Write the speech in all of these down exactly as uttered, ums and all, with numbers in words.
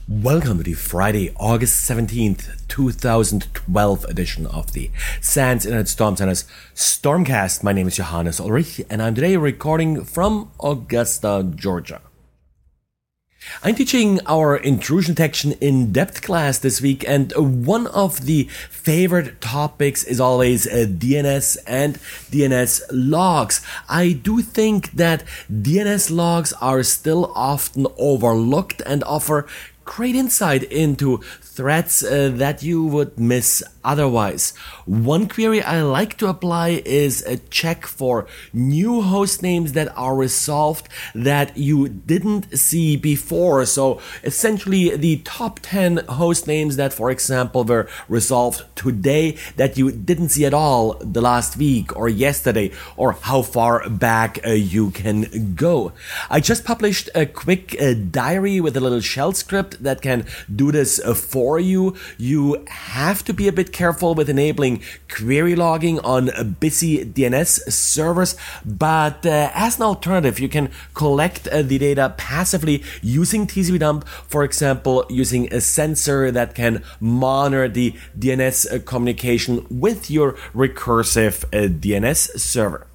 Welcome to the Friday, August seventeenth, twenty twelve edition of the SANS Internet Storm Center's Stormcast. My name is Johannes Ulrich, and I'm today recording from Augusta, Georgia. I'm teaching our intrusion detection in-depth class this week, and one of the favorite topics is always uh, D N S and D N S logs. I do think that D N S logs are still often overlooked and offer great insight into threats uh, that you would miss otherwise. One query I like to apply is a check for new host names that are resolved that you didn't see before. So essentially the top ten host names that, for example, were resolved today that you didn't see at all the last week or yesterday, or how far back uh, you can go. I just published a quick uh, diary with a little shell script that can do this uh, for you. You have to be a bit careful with enabling query logging on busy D N S servers, but uh, as an alternative, you can collect uh, the data passively using T C P dump, for example, using a sensor that can monitor the D N S uh, communication with your recursive uh, D N S server.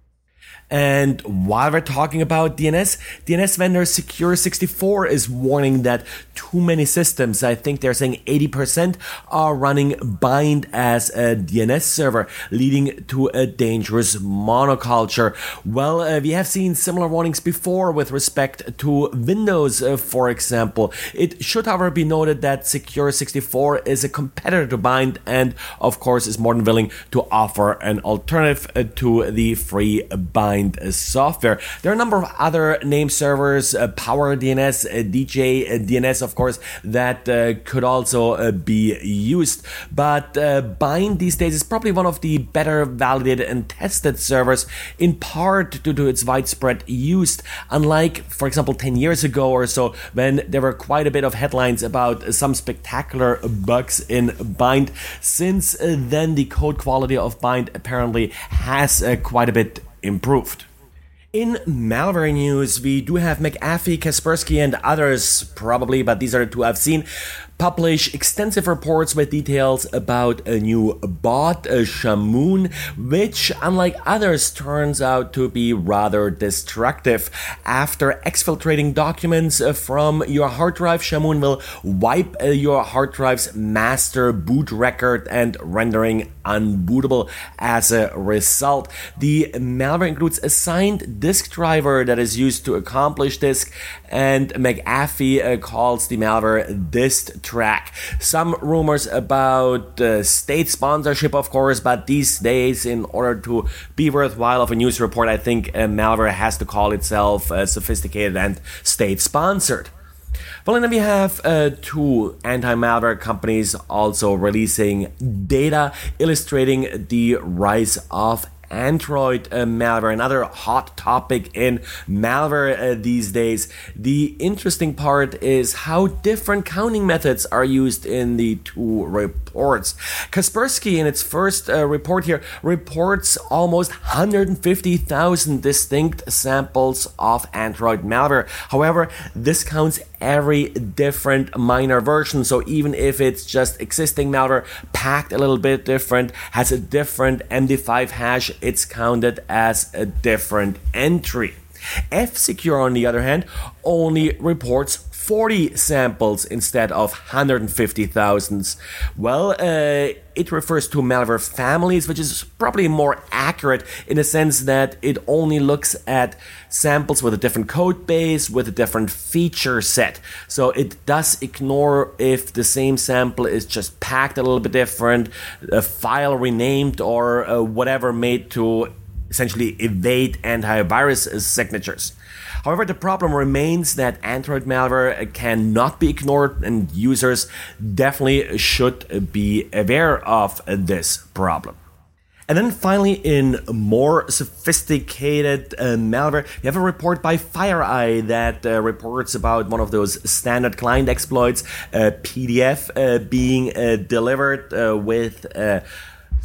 And while we're talking about D N S, D N S vendor Secure sixty-four is warning that too many systems, I think they're saying eighty percent, are running bind as a D N S server, leading to a dangerous monoculture. Well, uh, we have seen similar warnings before with respect to Windows, uh, for example. It should, however, be noted that Secure sixty-four is a competitor to bind and, of course, is more than willing to offer an alternative uh, to the free bind software. There are a number of other name servers, uh, Power D N S, uh, D J uh, D N S, of course, that uh, could also uh, be used. But uh, Bind these days is probably one of the better validated and tested servers, in part due to its widespread use. Unlike, for example, ten years ago or so, when there were quite a bit of headlines about some spectacular bugs in Bind. Since uh, then, the code quality of Bind apparently has uh, quite a bit improved. In malware news, we do have McAfee, Kaspersky, and others probably, but these are the two I've seen, publish extensive reports with details about a new bot, uh, Shamoon, which, unlike others, turns out to be rather destructive. After exfiltrating documents uh, from your hard drive, Shamoon will wipe uh, your hard drive's master boot record and rendering unbootable as a result. The malware includes a signed disk driver that is used to accomplish this, and McAfee uh, calls the malware dist track. Some rumors about uh, state sponsorship, of course, but these days, in order to be worthwhile of a news report, I think uh, malware has to call itself uh, sophisticated and state sponsored. Well, and then we have uh, two anti-malware companies also releasing data illustrating the rise of Android uh, malware, another hot topic in malware uh, these days. The interesting part is how different counting methods are used in the two reports. Kaspersky, in its first uh, report here, reports almost one hundred fifty thousand distinct samples of Android malware. However, this counts every different minor version, so even if it's just existing malware packed a little bit different, has a different M D five hash, it's counted as a different entry. F-Secure, on the other hand, only reports forty samples instead of one hundred fifty thousand. Well, uh, it refers to malware families, which is probably more accurate in the sense that it only looks at samples with a different code base, with a different feature set. So it does ignore if the same sample is just packed a little bit different, a file renamed, or uh, whatever made to essentially evade antivirus signatures. However, the problem remains that Android malware cannot be ignored, and users definitely should be aware of this problem. And then finally, in more sophisticated uh, malware, we have a report by FireEye that uh, reports about one of those standard client exploits, uh, P D F uh, being uh, delivered uh, with uh,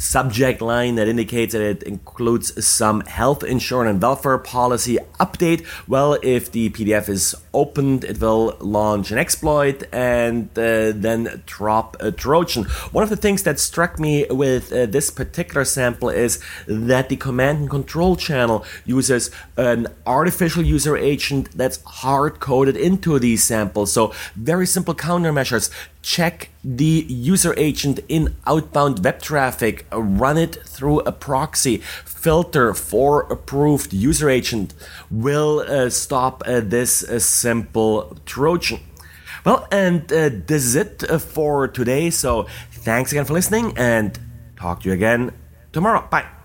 subject line that indicates that it includes some health insurance and welfare policy update. Well, if the P D F is opened, it will launch an exploit and uh, then drop a Trojan. One of the things that struck me with uh, this particular sample is that the command and control channel uses an artificial user agent that's hard-coded into these samples. So very simple countermeasures. Check the user agent in outbound web traffic, run it through a proxy, filter for approved user agent will uh, stop uh, this uh, simple Trojan. Well, and uh, this is it uh, for today. So thanks again for listening and talk to you again tomorrow. Bye.